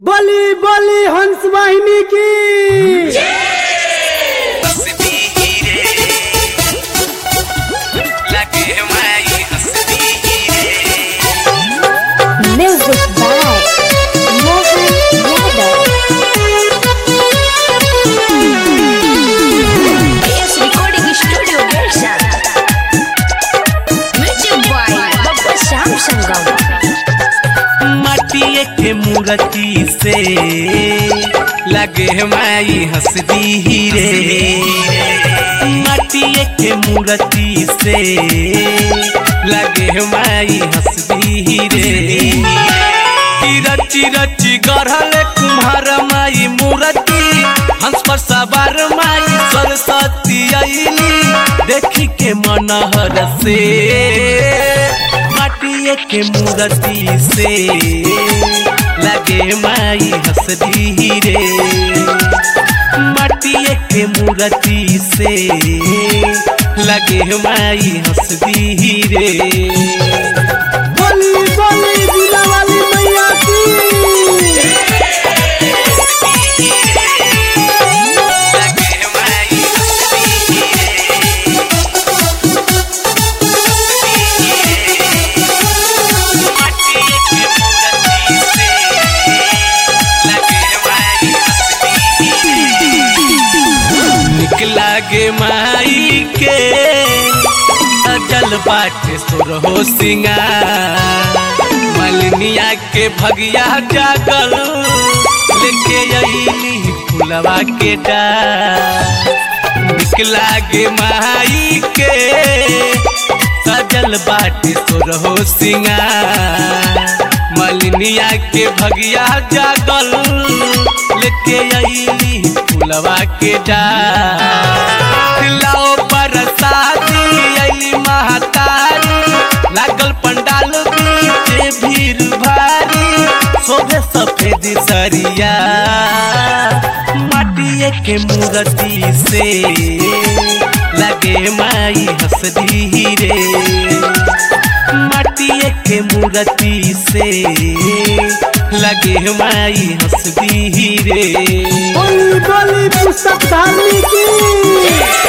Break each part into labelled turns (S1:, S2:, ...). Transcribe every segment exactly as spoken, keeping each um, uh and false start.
S1: बली बली हंस वाहिनी की
S2: Music by Mohan Yadav. Yes, recording studio version. Music by Bappa Sham Sangam.
S3: माटिए के मूर्ति से लगे माई हंसदी रे। माटिए के मूर्ति से लगे माई हंसदी रे। रची रची गढ़ल कुम्हार माई मूर्ति हंस पर सवार माई सरस्वती आईली देखी के मनहर से। माटिए के मूर्ति से लगे माई हंसदी रे। माटिए के मूर्ति से लगे माई हंसदी रे।
S1: बली बली दूल्हा वाली मैया की
S3: लागे माई के अजल बाटे सुरहो सिंगार। मलनिया के भगिया जागल लेके अइली फुलवा के डार। निक लागे माई के सजल बाटे सुरहो सिंगार। मलनिया के भगिया जागल लेके अइली फुलवा के डार। लाओ बरसाती अइली महतारी लागल पंडाल बीचे भीड़ भारी शोभे सफेद सरिया। माटिए के मूर्ति से लगे माई हंसदी रे। माटिए के मूर्ति से लगे माई हंसदी रे।
S1: बली बली पुस्तक धारनी की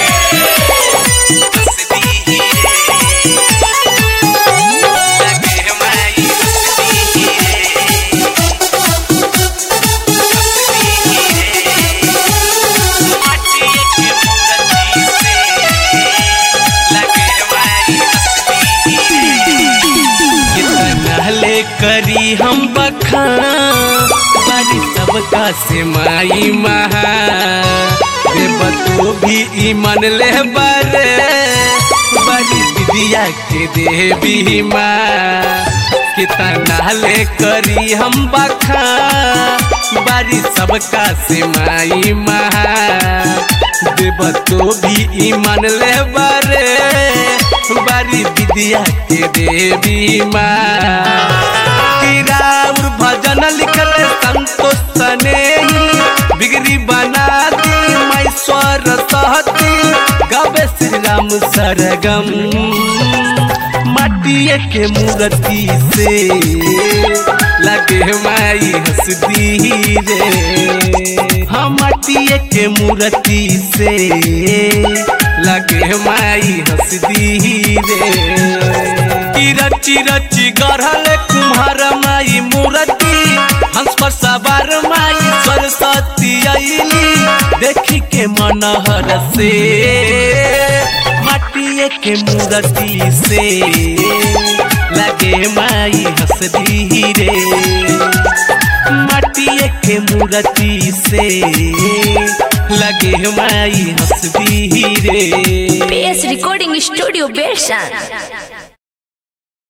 S1: करी हम बखान बारी सबका से माई महा बतो भी ई मन ले बरे बड़ी विद्या के देवी माँ। कितना ले करी हम बखान बारी सबका से माई महा देवतो भी ई मन ले बरे बारी विद्या के देवी माँ। राउर भजन लिखल संतोष सने बिगड़ी बना दी मैं स्वर सहती गवे श्री राम सरगम। माटिए के मूर्ति से लगे माई हंसदी रे। हाँ माटिए के मूर्ति से लगे माई हंसदी रे। रची रची गढ़ल कुम्हार माई मूर्ति हंस पर सवार माई सरस्वती आईली देखी के मनहर से। माटिए के मूर्ति से लगे माई हंसदी रे। माटिए के मूर्ति से लगे माई हंसदी रे।
S2: Yes, recording studio version.